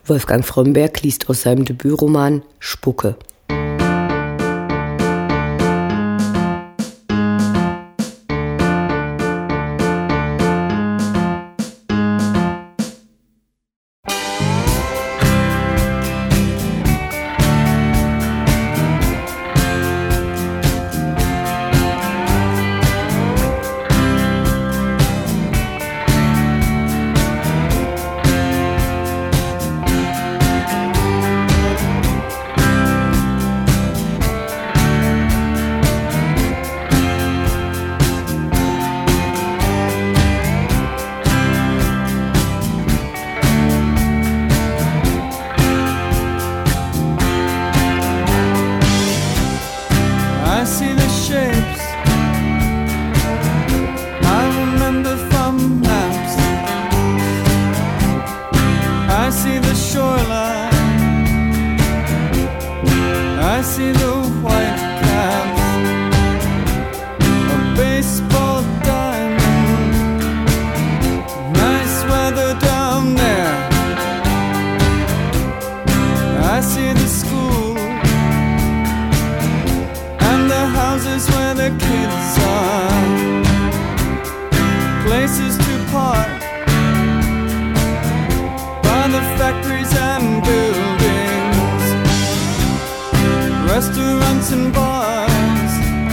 Wolfgang Frömmberg liest aus seinem Debütroman Spucke. Restaurants and bars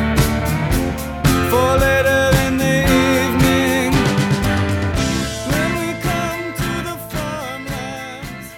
for later in the evening when we come to the farmlands.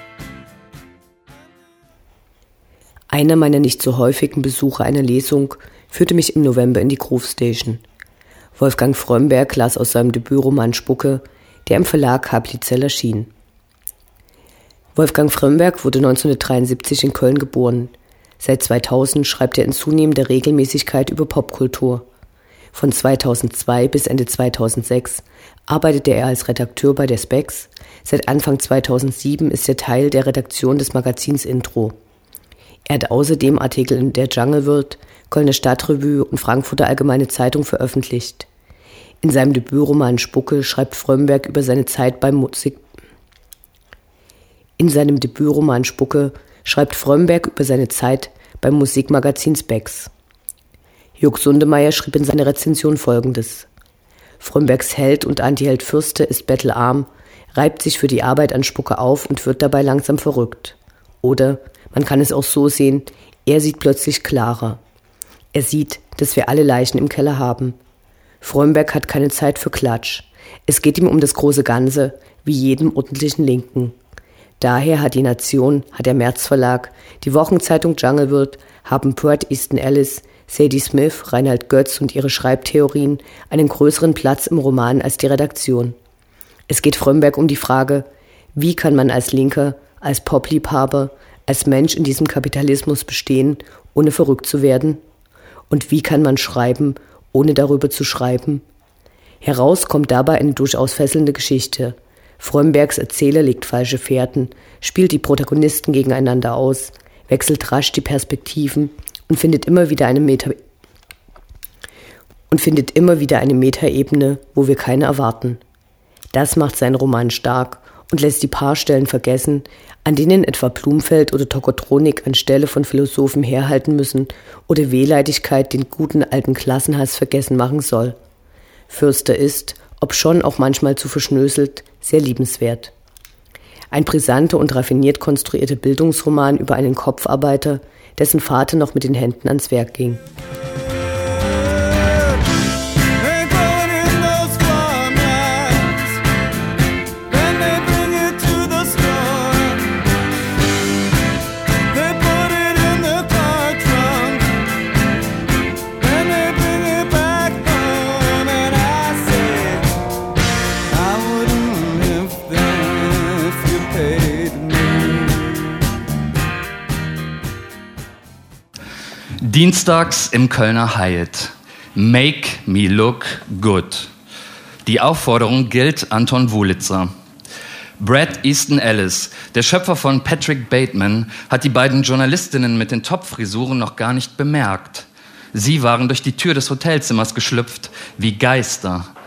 Einer meiner nicht so häufigen Besuche einer Lesung führte mich im November in die Groove Station. Wolfgang Frömmberg las aus seinem Debütroman Spucke, der im Verlag Hablizell erschien. Wolfgang Frömmberg wurde 1973 in Köln geboren. Seit 2000 schreibt er in zunehmender Regelmäßigkeit über Popkultur. Von 2002 bis Ende 2006 arbeitete er als Redakteur bei der Spex. Seit Anfang 2007 ist er Teil der Redaktion des Magazins Intro. Er hat außerdem Artikel in der Jungle World, Kölner Stadtrevue und Frankfurter Allgemeine Zeitung veröffentlicht. In seinem Debütroman Spucke schreibt Frömmberg über seine Zeit beim Musikmagazin Spex. Jörg Sundemeyer schrieb in seiner Rezension Folgendes: Frömmbergs Held und Antiheld Fürste ist bettelarm, reibt sich für die Arbeit an Spucke auf und wird dabei langsam verrückt. Oder, man kann es auch so sehen, er sieht plötzlich klarer. Er sieht, dass wir alle Leichen im Keller haben. Frömmberg hat keine Zeit für Klatsch. Es geht ihm um das große Ganze, wie jedem ordentlichen Linken. Daher hat die Nation, hat der März Verlag, die Wochenzeitung Jungle World, haben Bret Easton Ellis, Sadie Smith, Reinhard Götz und ihre Schreibtheorien einen größeren Platz im Roman als die Redaktion. Es geht Frömmberg um die Frage, wie kann man als Linker, als Popliebhaber, als Mensch in diesem Kapitalismus bestehen, ohne verrückt zu werden? Und wie kann man schreiben, ohne darüber zu schreiben? Heraus kommt dabei eine durchaus fesselnde Geschichte. Frömmbergs Erzähler legt falsche Fährten, spielt die Protagonisten gegeneinander aus, wechselt rasch die Perspektiven und findet immer wieder eine Metaebene, wo wir keine erwarten. Das macht seinen Roman stark und lässt die paar Stellen vergessen, an denen etwa Blumfeld oder Tokotronik anstelle von Philosophen herhalten müssen oder Wehleidigkeit den guten alten Klassenhass vergessen machen soll. Fürster ist, obschon auch manchmal zu verschnöselt, sehr liebenswert. Ein brisanter und raffiniert konstruierter Bildungsroman über einen Kopfarbeiter, dessen Vater noch mit den Händen ans Werk ging. Dienstags im Kölner Hyatt. Make me look good. Die Aufforderung gilt Anton Wulitzer. Bret Easton Ellis, der Schöpfer von Patrick Bateman, hat die beiden Journalistinnen mit den Topfrisuren noch gar nicht bemerkt. Sie waren durch die Tür des Hotelzimmers geschlüpft wie Geister.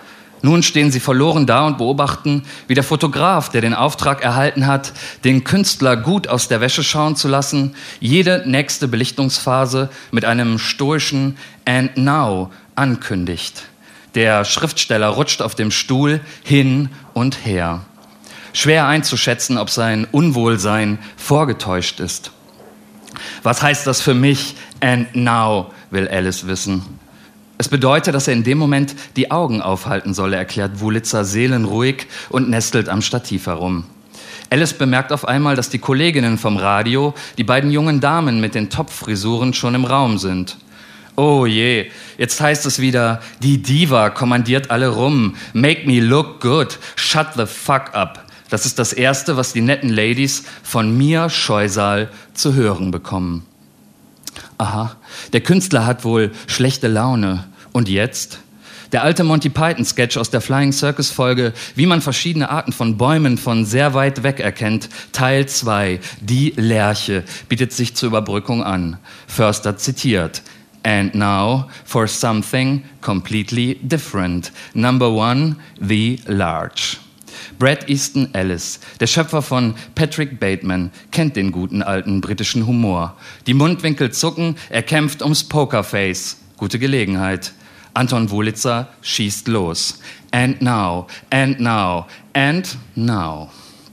Nun stehen sie verloren da und beobachten, wie der Fotograf, der den Auftrag erhalten hat, den Künstler gut aus der Wäsche schauen zu lassen, jede nächste Belichtungsphase mit einem stoischen "And now" ankündigt. Der Schriftsteller rutscht auf dem Stuhl hin und her. Schwer einzuschätzen, ob sein Unwohlsein vorgetäuscht ist. Was heißt das für mich? "And now", will Alice wissen. Es bedeutet, dass er in dem Moment die Augen aufhalten solle, erklärt Wulitzer seelenruhig und nestelt am Stativ herum. Alice bemerkt auf einmal, dass die Kolleginnen vom Radio, die beiden jungen Damen mit den Topfrisuren, schon im Raum sind. Oh je, jetzt heißt es wieder, die Diva kommandiert alle rum. Make me look good, shut the fuck up. Das ist das Erste, was die netten Ladies von mir, Scheusal, zu hören bekommen. Aha, der Künstler hat wohl schlechte Laune. Und jetzt? Der alte Monty Python-Sketch aus der Flying Circus-Folge, wie man verschiedene Arten von Bäumen von sehr weit weg erkennt, Teil 2, die Lerche, bietet sich zur Überbrückung an. Förster zitiert: "And now for something completely different. Number 1, the large." Bret Easton Ellis, der Schöpfer von Patrick Bateman, kennt den guten alten britischen Humor. Die Mundwinkel zucken, er kämpft ums Pokerface. Gute Gelegenheit. Anton Wulitzer schießt los. And now, and now, and now.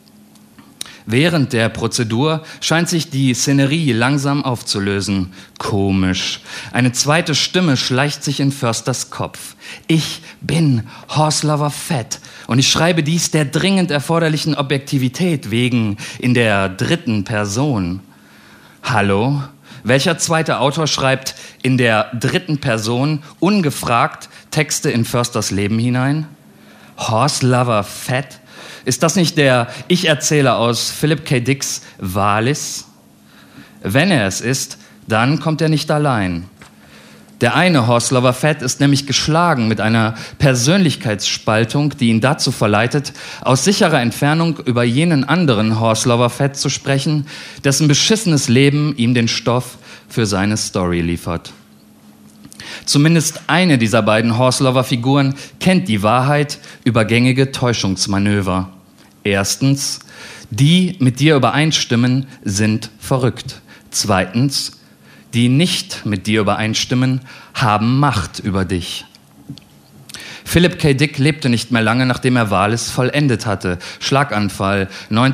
Während der Prozedur scheint sich die Szenerie langsam aufzulösen. Komisch. Eine zweite Stimme schleicht sich in Försters Kopf. Ich bin Horselover Fett und ich schreibe dies der dringend erforderlichen Objektivität wegen in der dritten Person. Hallo? Welcher zweite Autor schreibt in der dritten Person ungefragt Texte in Försters Leben hinein? Horselover Fett? Ist das nicht der Ich-Erzähler aus Philip K. Dicks Valis? Wenn er es ist, dann kommt er nicht allein. Der eine Horselover Fett ist nämlich geschlagen mit einer Persönlichkeitsspaltung, die ihn dazu verleitet, aus sicherer Entfernung über jenen anderen Horselover Fett zu sprechen, dessen beschissenes Leben ihm den Stoff für seine Story liefert. Zumindest eine dieser beiden Horselover-Figuren kennt die Wahrheit über gängige Täuschungsmanöver. Erstens, die mit dir übereinstimmen, sind verrückt. Zweitens, die nicht mit dir übereinstimmen, haben Macht über dich. Philip K. Dick lebte nicht mehr lange, nachdem er Valis vollendet hatte. Schlaganfall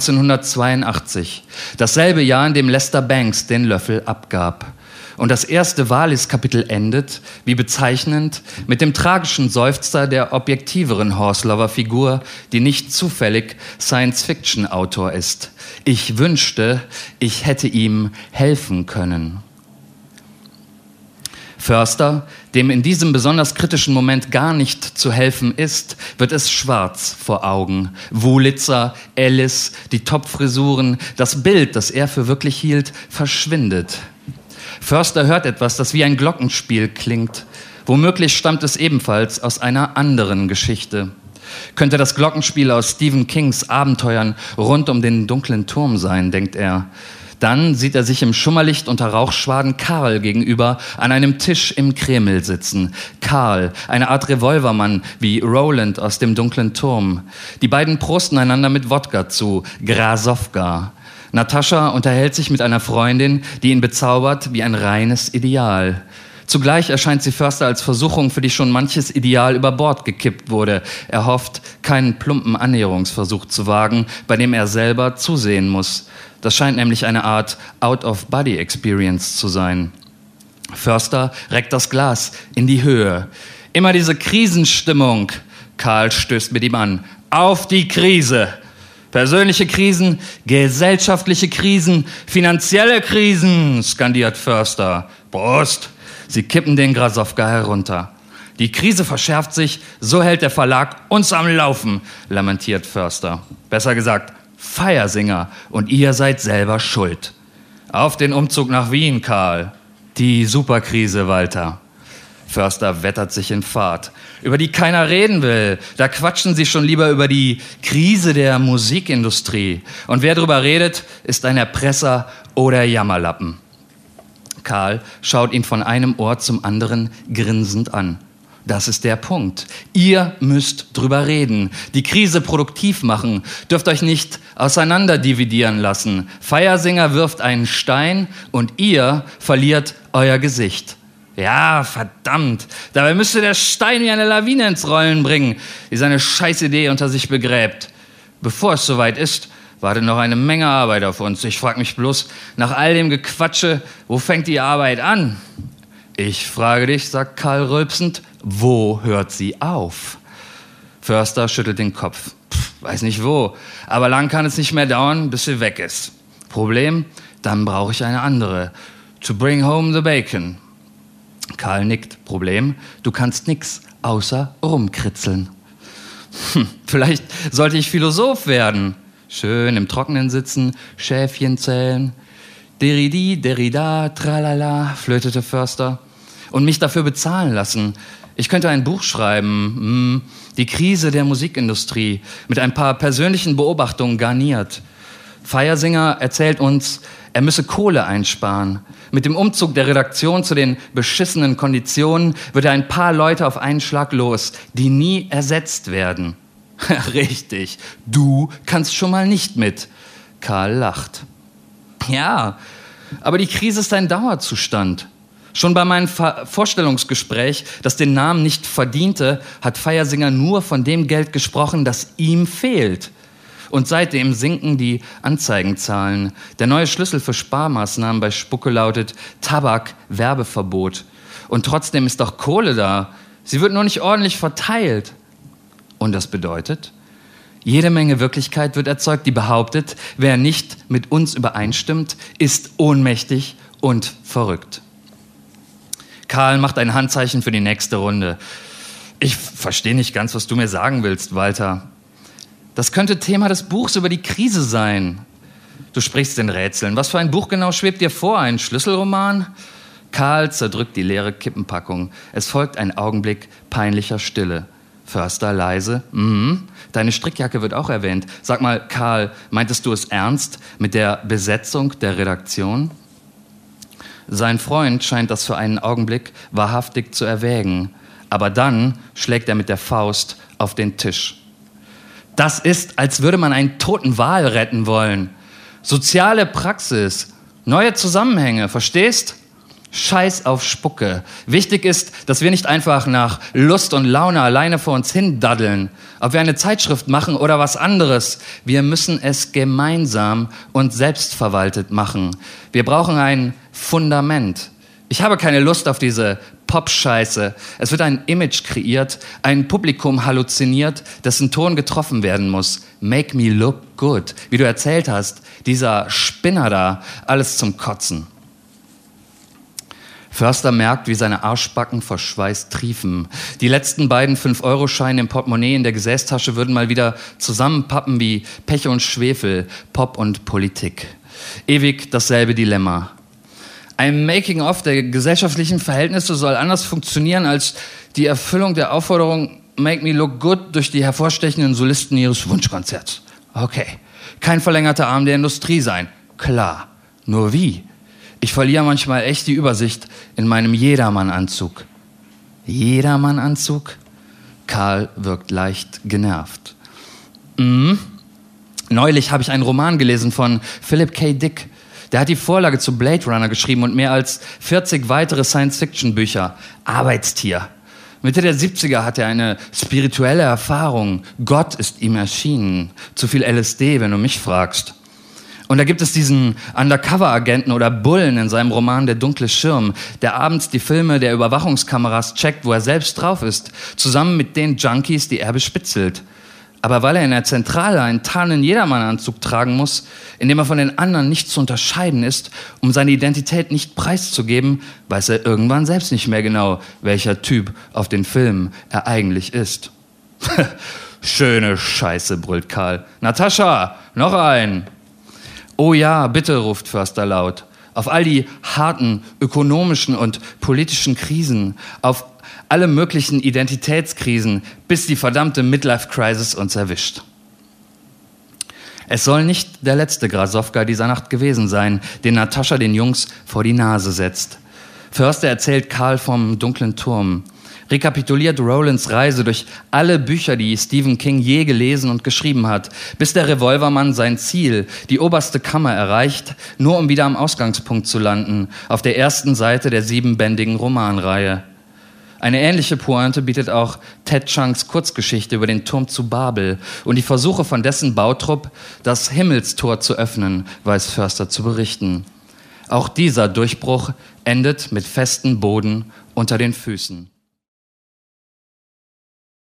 1982. Dasselbe Jahr, in dem Lester Banks den Löffel abgab. Und das erste Valis-Kapitel endet, wie bezeichnend, mit dem tragischen Seufzer der objektiveren Horselover-Figur, die nicht zufällig Science-Fiction-Autor ist. Ich wünschte, ich hätte ihm helfen können. Förster, dem in diesem besonders kritischen Moment gar nicht zu helfen ist, wird es schwarz vor Augen. Wulitzer, Ellis, die Topfrisuren, das Bild, das er für wirklich hielt, verschwindet. Förster hört etwas, das wie ein Glockenspiel klingt. Womöglich stammt es ebenfalls aus einer anderen Geschichte. Könnte das Glockenspiel aus Stephen Kings Abenteuern rund um den dunklen Turm sein, denkt er. Dann sieht er sich im Schummerlicht unter Rauchschwaden Karl gegenüber an einem Tisch im Kreml sitzen. Karl, eine Art Revolvermann wie Roland aus dem dunklen Turm. Die beiden prosten einander mit Wodka zu, Grasowka. Natascha unterhält sich mit einer Freundin, die ihn bezaubert wie ein reines Ideal. Zugleich erscheint sie Förster als Versuchung, für die schon manches Ideal über Bord gekippt wurde. Er hofft, keinen plumpen Annäherungsversuch zu wagen, bei dem er selber zusehen muss. Das scheint nämlich eine Art Out-of-Body-Experience zu sein. Förster reckt das Glas in die Höhe. Immer diese Krisenstimmung. Karl stößt mit ihm an. Auf die Krise! Persönliche Krisen, gesellschaftliche Krisen, finanzielle Krisen, skandiert Förster. Prost! Sie kippen den Grasowka herunter. Die Krise verschärft sich, so hält der Verlag uns am Laufen, lamentiert Förster. Besser gesagt, Feiersinger, und ihr seid selber schuld. Auf den Umzug nach Wien, Karl. Die Superkrise, Walter. Förster wettert sich in Fahrt, über die keiner reden will. Da quatschen sie schon lieber über die Krise der Musikindustrie. Und wer drüber redet, ist ein Erpresser oder Jammerlappen. Karl schaut ihn von einem Ohr zum anderen grinsend an. Das ist der Punkt. Ihr müsst drüber reden, die Krise produktiv machen, dürft euch nicht auseinanderdividieren lassen. Feiersinger wirft einen Stein und ihr verliert euer Gesicht. Ja, verdammt, dabei müsste der Stein wie eine Lawine ins Rollen bringen, die seine Scheißidee unter sich begräbt. Bevor es soweit ist, wartet noch eine Menge Arbeit auf uns. Ich frage mich bloß, nach all dem Gequatsche, wo fängt die Arbeit an? Ich frage dich, sagt Karl rülpsend, wo hört sie auf? Förster schüttelt den Kopf. Weiß nicht wo, aber lang kann es nicht mehr dauern, bis sie weg ist. Problem? Dann brauche ich eine andere. To bring home the bacon. Karl nickt. Problem? Du kannst nix, außer rumkritzeln. Vielleicht sollte ich Philosoph werden. Schön im Trockenen sitzen, Schäfchen zählen. Deridi, derida, tralala, flötete Förster. Und mich dafür bezahlen lassen. Ich könnte ein Buch schreiben, die Krise der Musikindustrie, mit ein paar persönlichen Beobachtungen garniert. Feiersinger erzählt uns, er müsse Kohle einsparen. Mit dem Umzug der Redaktion zu den beschissenen Konditionen wird er ein paar Leute auf einen Schlag los, die nie ersetzt werden. Richtig, du kannst schon mal nicht mit. Karl lacht. Ja, aber die Krise ist ein Dauerzustand. Schon bei meinem Vorstellungsgespräch, das den Namen nicht verdiente, hat Feiersinger nur von dem Geld gesprochen, das ihm fehlt. Und seitdem sinken die Anzeigenzahlen. Der neue Schlüssel für Sparmaßnahmen bei Spucke lautet Tabak, Werbeverbot. Und trotzdem ist doch Kohle da. Sie wird nur nicht ordentlich verteilt. Und das bedeutet, jede Menge Wirklichkeit wird erzeugt, die behauptet, wer nicht mit uns übereinstimmt, ist ohnmächtig und verrückt. Karl macht ein Handzeichen für die nächste Runde. Ich verstehe nicht ganz, was du mir sagen willst, Walter. Das könnte Thema des Buchs über die Krise sein. Du sprichst in Rätseln. Was für ein Buch genau schwebt dir vor? Ein Schlüsselroman? Karl zerdrückt die leere Kippenpackung. Es folgt ein Augenblick peinlicher Stille. Förster leise. Deine Strickjacke wird auch erwähnt. Sag mal, Karl, meintest du es ernst mit der Besetzung der Redaktion? Sein Freund scheint das für einen Augenblick wahrhaftig zu erwägen. Aber dann schlägt er mit der Faust auf den Tisch. Das ist, als würde man einen toten Wal retten wollen. Soziale Praxis, neue Zusammenhänge, verstehst? Scheiß auf Spucke. Wichtig ist, dass wir nicht einfach nach Lust und Laune alleine vor uns hin daddeln. Ob wir eine Zeitschrift machen oder was anderes. Wir müssen es gemeinsam und selbstverwaltet machen. Wir brauchen ein Fundament. Ich habe keine Lust auf diese Pop-Scheiße. Es wird ein Image kreiert, ein Publikum halluziniert, dessen Ton getroffen werden muss. Make me look good. Wie du erzählt hast, dieser Spinner da, alles zum Kotzen. Förster merkt, wie seine Arschbacken vor Schweiß triefen. Die letzten beiden 5-Euro-Scheine im Portemonnaie in der Gesäßtasche würden mal wieder zusammenpappen wie Pech und Schwefel, Pop und Politik. Ewig dasselbe Dilemma. Ein Making-of der gesellschaftlichen Verhältnisse soll anders funktionieren als die Erfüllung der Aufforderung Make me look good durch die hervorstechenden Solisten ihres Wunschkonzerts. Okay, kein verlängerter Arm der Industrie sein. Klar, nur wie? Ich verliere manchmal echt die Übersicht in meinem Jedermann-Anzug. Jedermann-Anzug? Karl wirkt leicht genervt. Neulich habe ich einen Roman gelesen von Philip K. Dick. Der hat die Vorlage zu Blade Runner geschrieben und mehr als 40 weitere Science-Fiction-Bücher. Arbeitstier. Mitte der 70er hat er eine spirituelle Erfahrung. Gott ist ihm erschienen. Zu viel LSD, wenn du mich fragst. Und da gibt es diesen Undercover-Agenten oder Bullen in seinem Roman Der dunkle Schirm, der abends die Filme der Überwachungskameras checkt, wo er selbst drauf ist, zusammen mit den Junkies, die er bespitzelt. Aber weil er in der Zentrale einen tarnenden Jedermann-Anzug tragen muss, in dem er von den anderen nicht zu unterscheiden ist, um seine Identität nicht preiszugeben, weiß er irgendwann selbst nicht mehr genau, welcher Typ auf den Filmen er eigentlich ist. Schöne Scheiße, brüllt Karl. Natascha, noch ein! Oh ja, bitte, ruft Förster laut. Auf all die harten ökonomischen und politischen Krisen, auf alle möglichen Identitätskrisen, bis die verdammte Midlife-Crisis uns erwischt. Es soll nicht der letzte Grasowka dieser Nacht gewesen sein, den Natascha den Jungs vor die Nase setzt. Förster erzählt Karl vom dunklen Turm. rekapituliert Rowlands Reise durch alle Bücher, die Stephen King je gelesen und geschrieben hat, bis der Revolvermann sein Ziel, die oberste Kammer, erreicht, nur um wieder am Ausgangspunkt zu landen, auf der ersten Seite der 7-bändigen Romanreihe. Eine ähnliche Pointe bietet auch Ted Chiangs Kurzgeschichte über den Turm zu Babel und die Versuche von dessen Bautrupp, das Himmelstor zu öffnen, weiß Förster zu berichten. Auch dieser Durchbruch endet mit festem Boden unter den Füßen.